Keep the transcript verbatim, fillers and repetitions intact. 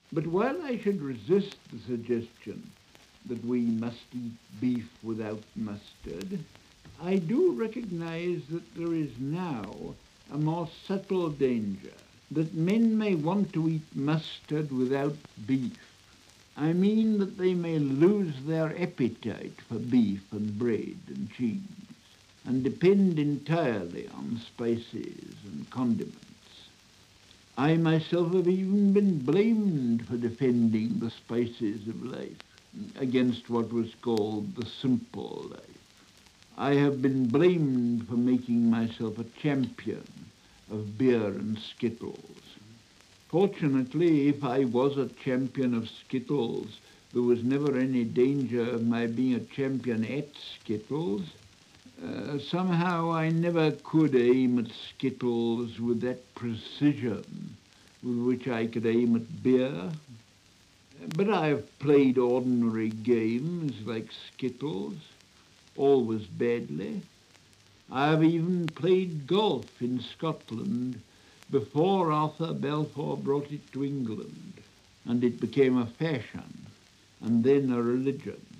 But while I should resist the suggestion that we must eat beef without mustard, I do recognize that there is now a more subtle danger, that men may want to eat mustard without beef. I mean that they may lose their appetite for beef and bread and cheese and depend entirely on spices and condiments. I myself have even been blamed for defending the spices of life against what was called the simple life. I have been blamed for making myself a champion of beer and skittles. Fortunately, if I was a champion of skittles, there was never any danger of my being a champion at skittles. Uh, somehow I never could aim at skittles with that precision with which I could aim at beer. But I have played ordinary games like skittles, always badly. I have even played golf in Scotland before Arthur Balfour brought it to England, and it became a fashion, and then a religion.